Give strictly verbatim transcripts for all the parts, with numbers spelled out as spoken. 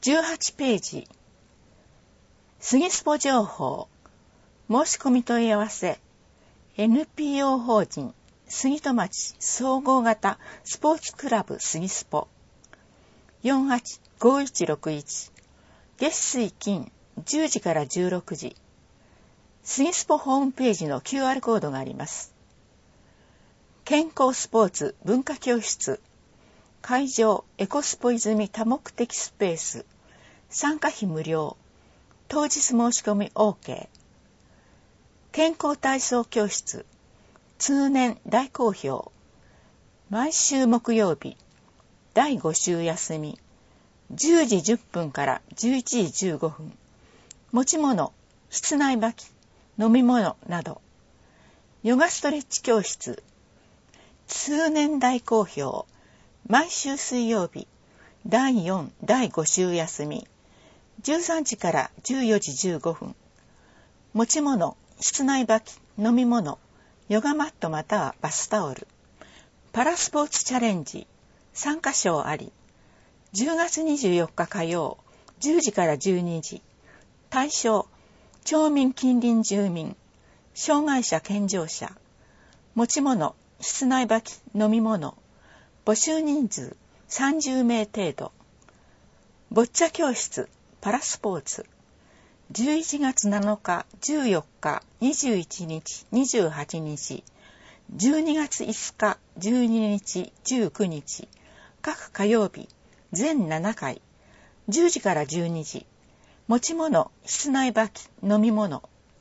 じゅうはちページ、杉スポ情報、申し込み問い合わせ、エヌピーオー 法人杉戸町総合型スポーツクラブ杉スポ よんはちごいちろくいち、月水金じゅうじからじゅうろくじ、杉スポホームページの キューアール コードがあります。健康スポーツ文化教室、会場エコスポ泉多目的スペース、参加費無料、当日申し込み OK。 健康体操教室、通年大好評、毎週木曜日だいご週休み、じゅうじじゅっぷんからじゅういちじじゅうごふん、持ち物、室内履き、飲み物など。ヨガストレッチ教室、通年大好評、毎週水曜日だいよん、だいご週休み、じゅうさんじからじゅうよじじゅうごふん、持ち物、室内履き、飲み物、ヨガマットまたはバスタオル、パラスポーツチャレンジ、参加賞あり、じゅうがつにじゅうよっか火曜、じゅうじからじゅうにじ、対象、町民近隣住民、障害者健常者、持ち物、室内履き、飲み物、募集人数さんじゅうめい程度、ボッチャ教室、パラスポーツ、じゅういちがつなのか、じゅうよっか、にじゅういちにち、にじゅうはちにち、じゅうにがついつか、じゅうににち、じゅうくにち、各火曜日、全ななかい、じゅうじからじゅうにじ、持ち物、室内履き、飲み物。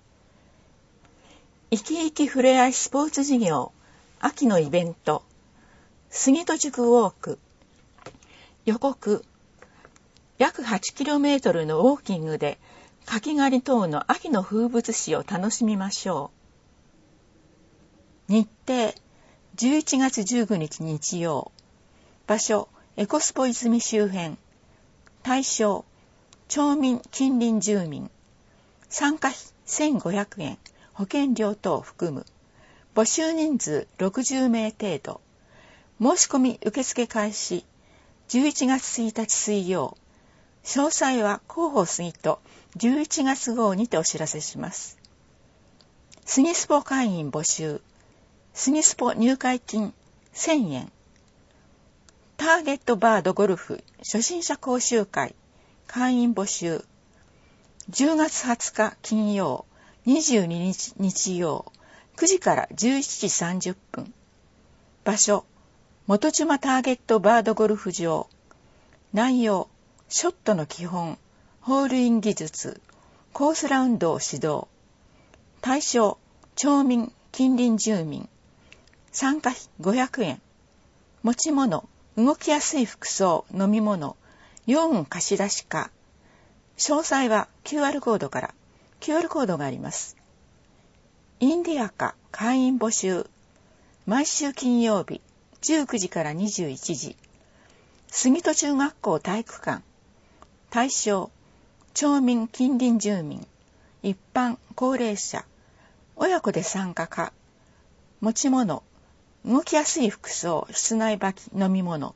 生き生きふれあいスポーツ事業、秋のイベント、杉戸宿ウォーク。予告、約 はちキロメートル のウォーキングで、柿狩り等の秋の風物詩を楽しみましょう。日程、じゅういちがつじゅうくにち日曜。場所、エコスポ泉周辺。対象、町民近隣住民。参加費せんごひゃくえん、保険料等含む。募集人数ろくじゅうめい程度。申し込み受付開始じゅういちがつついたち水曜。詳細は広報杉戸じゅういちがつ号にてお知らせします。杉スポ会員募集。杉スポ入会金せんえん。ターゲットバードゴルフ初心者講習会会員募集。じゅうがつはつか金曜、にじゅうににち日曜、くじからじゅういちじさんじゅっぷん。場所、元島ターゲットバードゴルフ場。内容、ショットの基本、ホールイン技術、コースラウンドを指導。対象、町民、近隣住民。参加費ごひゃくえん。持ち物、動きやすい服装、飲み物、用具貸し出しか。詳細は キューアール コードから。キューアール コードがあります。インディアカ会員募集。毎週金曜日、じゅうくじからにじゅういちじ。杉戸中学校体育館。対象、町民近隣住民、一般高齢者、親子で参加か。持ち物、動きやすい服装、室内履き、飲み物。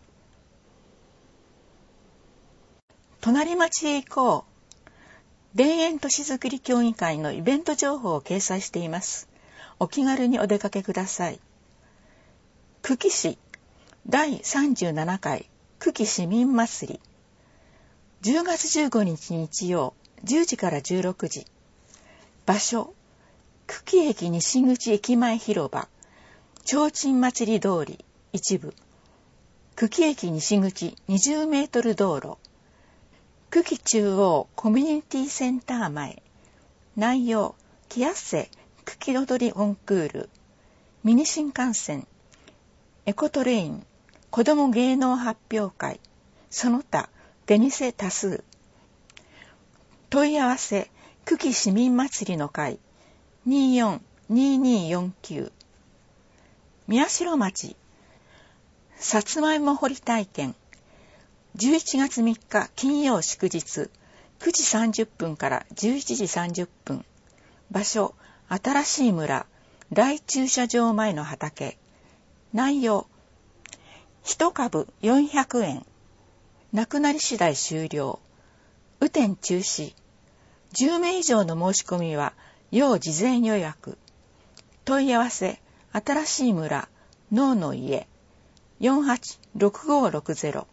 隣町へ行こう。田園都市づくり協議会のイベント情報を掲載しています。お気軽にお出かけください。久喜市だいさんじゅうななかい久喜市民祭り。じゅうがつじゅうごにち日曜、じゅうじからじゅうろくじ。場所、久喜駅西口駅前広場、提灯祭り通り一部。久喜駅西口にじゅうメートル道路。久喜中央コミュニティセンター前。内容、キアッセ久喜踊りコンクール、ミニ新幹線、エコトレイン、子ども芸能発表会、その他出店多数。問い合わせ、久喜市民祭りの会にーよん にーにーよんきゅう。宮代町さつまいも掘り体験。じゅういちがつみっか金曜祝日、くじさんじゅっぷんからじゅういちじさんじゅっぷん。場所、新しい村大駐車場前の畑。内容、一株よんひゃくえん。 なくなり次第終了。雨天中止。じゅうめい以上の申し込みは要事前予約。問い合わせ、新しい村、能の家、よんはちろくごろくゼロ。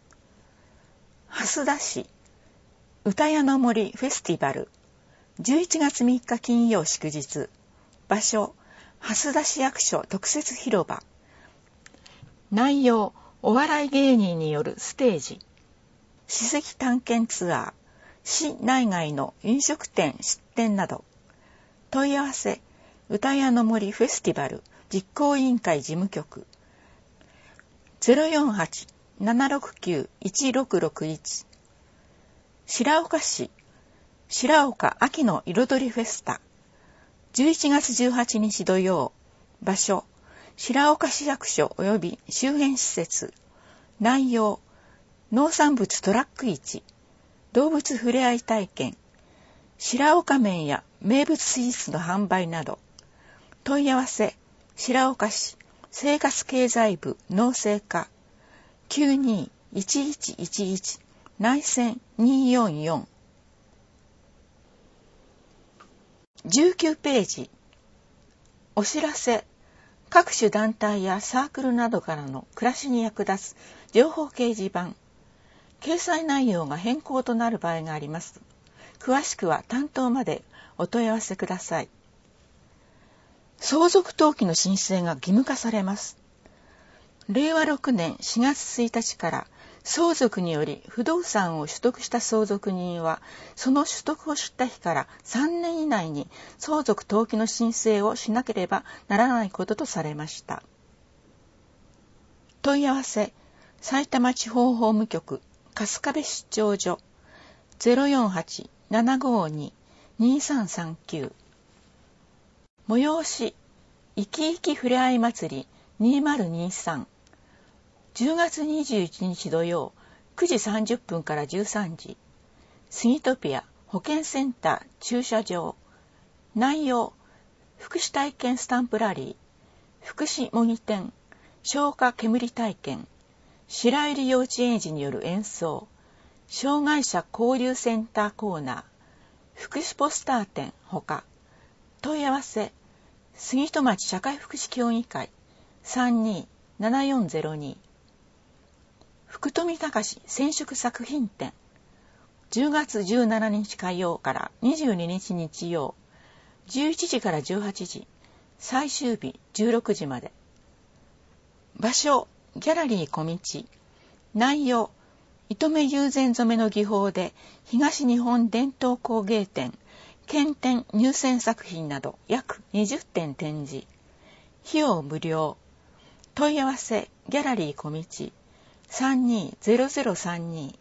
蓮田市、歌屋の森フェスティバル。じゅういちがつみっか金曜祝日。場所、蓮田市役所特設広場。内容、お笑い芸人によるステージ。史跡探検ツアー。市内外の飲食店出店など。問い合わせ、歌屋の森フェスティバル実行委員会事務局 ゼロよんはち ななろくきゅう いちろくろくいち。 白岡市、白岡秋の彩りフェスタ。じゅういちがつじゅうはちにち土曜。場所、白岡市役所及び周辺施設。内容、農産物トラック市、動物ふれあい体験、白岡麺や名物スイーツの販売など。問い合わせ、白岡市生活経済部農政課 きゅうにーいちいちいちいち 内線にーよんよん。じゅうきゅうページ。お知らせ、各種団体やサークルなどからの暮らしに役立つ情報掲示板。掲載内容が変更となる場合があります。詳しくは担当までお問い合わせください。相続登記の申請が義務化されます。れいわろくねんしがつついたちから相続により不動産を取得した相続人は、その取得を知った日からさんねん以内に相続登記の申請をしなければならないこととされました。問い合わせ、埼玉地方法務局春日部出張所 ゼロよんはち ななごに にさんさんきゅう。催し、いきいきふれあい祭りにせんにじゅうさん。じゅうがつにじゅういちにち土曜、くじさんじゅっぷんからじゅうさんじ。スギトピア保健センター駐車場。内容、福祉体験スタンプラリー、福祉模擬店、消火煙体験、白百合幼稚園児による演奏、障害者交流センターコーナー、福祉ポスター展ほか。問い合わせ、杉戸町社会福祉協議会 さんにーななよんゼロに。福富隆染色作品展。じゅうがつじゅうしちにち火曜からにじゅうににち日曜、じゅういちじからじゅうはちじ、最終日じゅうろくじまで。場所、ギャラリー小道。内容、糸目友禅染めの技法で東日本伝統工芸展、県展入選作品など約にじゅってん展示。費用無料。問い合わせ、ギャラリー小道 さんにーゼロゼロさんに。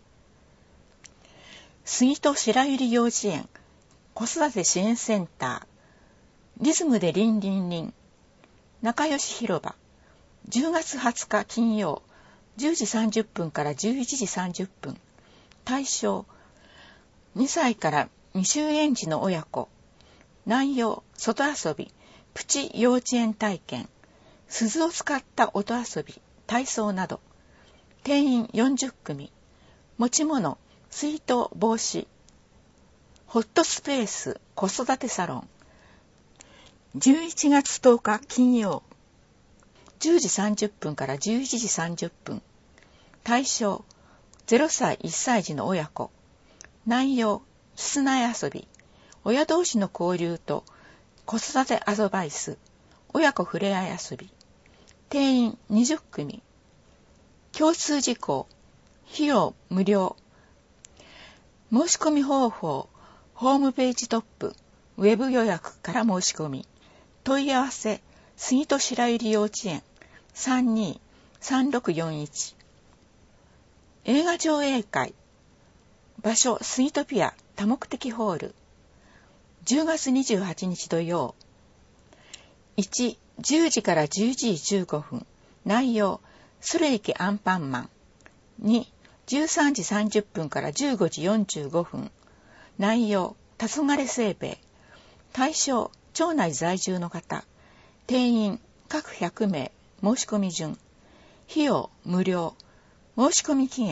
杉戸白百合幼稚園子育て支援センター。リズムでリンリンリン。仲良し広場。じゅうがつはつか金曜、じゅうじさんじゅっぷんからじゅういちじさんじゅっぷん。対象、にさいから未就園児の親子。内容、外遊び、プチ幼稚園体験、鈴を使った音遊び、体操など。定員よんじゅっくみ。持ち物、水筒、帽子。ホットスペース、子育てサロン。じゅういちがつとおか金曜、じゅうじさんじゅっぷんからじゅういちじさんじゅっぷん。対象、ゼロさいいっさい児の親子。内容、室内遊び、親同士の交流と子育てアドバイス、親子ふれあい遊び。定員にじゅっくみ。共通事項、費用無料。申し込み方法、ホームページトップ、ウェブ予約から申し込み。問い合わせ、杉戸白百合幼稚園 さんにーさんろくよんいち。映画上映会。場所、スギトピア多目的ホール。じゅうがつにじゅうはちにち土曜。いち、じゅうじからじゅういちじじゅうごふん。内容、それいけアンパンマン。に、じゅうさんじさんじゅっぷんからじゅうごじよんじゅうごふん。内容、黄昏せいべい。対象、町内在住の方。定員、各ひゃくめい。申し込み順。費用、無料。申し込み期限、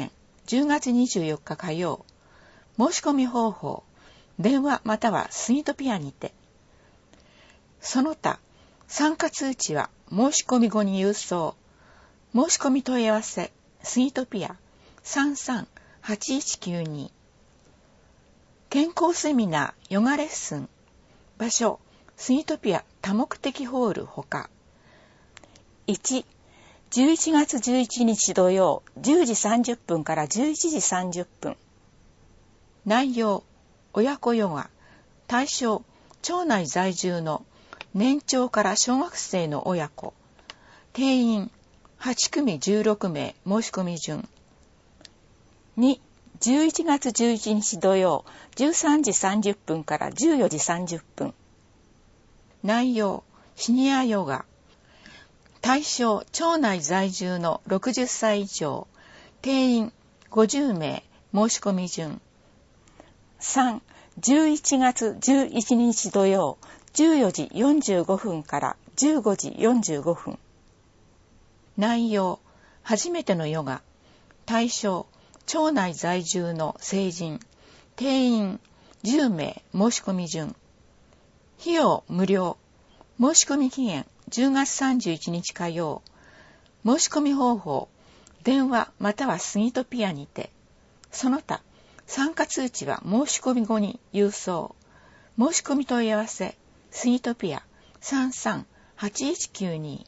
じゅうがつにじゅうよっか火曜。申し込み方法、電話またはスギトピアにて。その他、参加通知は申し込み後に郵送。申し込み問い合わせ、スギトピア さんさんはちいちきゅうに。健康セミナー、ヨガレッスン。場所、スギトピア多目的ホールほか。いち、じゅういちがつじゅういちにち土曜、じゅうじさんじゅっぷんからじゅういちじさんじゅっぷん。内容、親子ヨガ。対象、町内在住の年長から小学生の親子。定員、はちくみじゅうろくめい、申し込み順。に、じゅういちがつじゅういちにち土曜、じゅうさんじさんじゅっぷんからじゅうよじさんじゅっぷん。内容、シニアヨガ。対象、町内在住のろくじゅっさい以上。定員、ごじゅうめい、申し込み順。さん、じゅういちがつじゅういちにち土曜、じゅうよじよんじゅうごふんからじゅうごじよんじゅうごふん。内容、初めてのヨガ。対象、町内在住の成人。定員、じゅうめい、申し込み順。費用、無料。申し込み期限、じゅうがつさんじゅういちにち火曜。申し込み方法、電話またはスギトピアにて。その他、参加通知は申し込み後に郵送。申し込み問い合わせ、スギトピア さんさんはちいちきゅうに。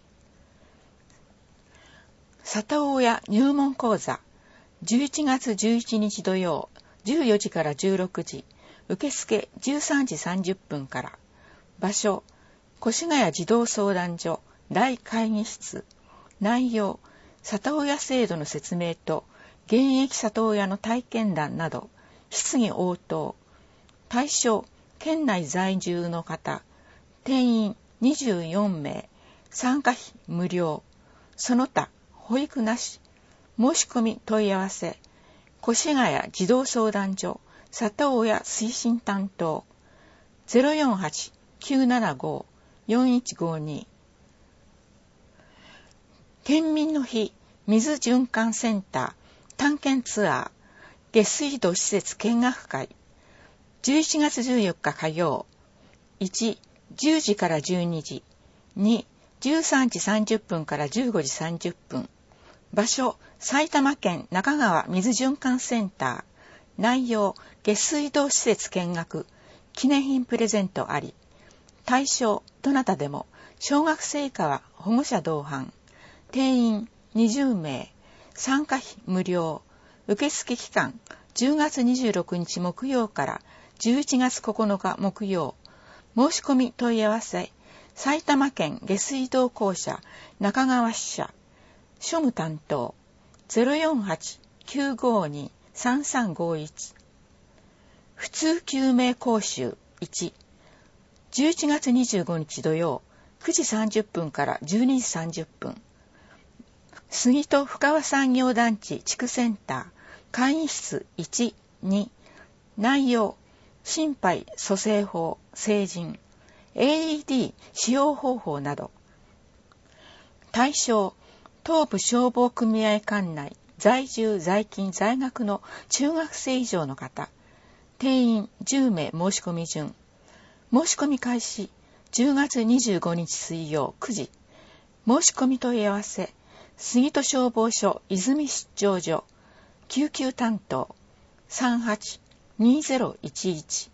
里親入門講座、じゅういちがつじゅういちにち土曜、じゅうよじからじゅうろくじ、受付じゅうさんじさんじゅっぷんから。場所、越谷児童相談所大会議室。内容、里親制度の説明と現役里親の体験談など、質疑応答。対象、県内在住の方。定員にじゅうよんめい。参加費無料。その他、保育なし。申し込み問い合わせ。越谷児童相談所里親推進担当 ゼロよんはちきゅうななごよんいちごに。県民の日水循環センター探検ツアー下水道施設見学会。じゅういちがつじゅうよっか火曜。いち、じゅうじからじゅうにじ。に、じゅうさんじさんじゅっぷんからじゅうごじさんじゅっぷん。場所、埼玉県中川水循環センター。内容、下水道施設見学。記念品プレゼントあり。対象、どなたでも。小学生以下は保護者同伴。定員にじゅうめい。参加費無料。受付期間、じゅうがつにじゅうろくにち木曜からじゅういちがつここのか木曜。申し込み問い合わせ。埼玉県下水道公社中川支社。庶務担当 ゼロよんはちきゅうごにさんさんごいち。普通救命講習いち。じゅういちがつにじゅうごにち土曜くじさんじゅっぷんからじゅうにじさんじゅっぷん。杉戸深川産業団地地区センター会議室いち、に。内容、心肺蘇生法、成人、エーイーディー 使用方法など。対象、東部消防組合管内在住在勤在学の中学生以上の方。定員じゅうめい申し込み順。申し込み開始じゅうがつにじゅうごにち水曜くじ。申し込み問い合わせ。杉戸消防署泉出張所救急担当 さんはちにゼロいちいち。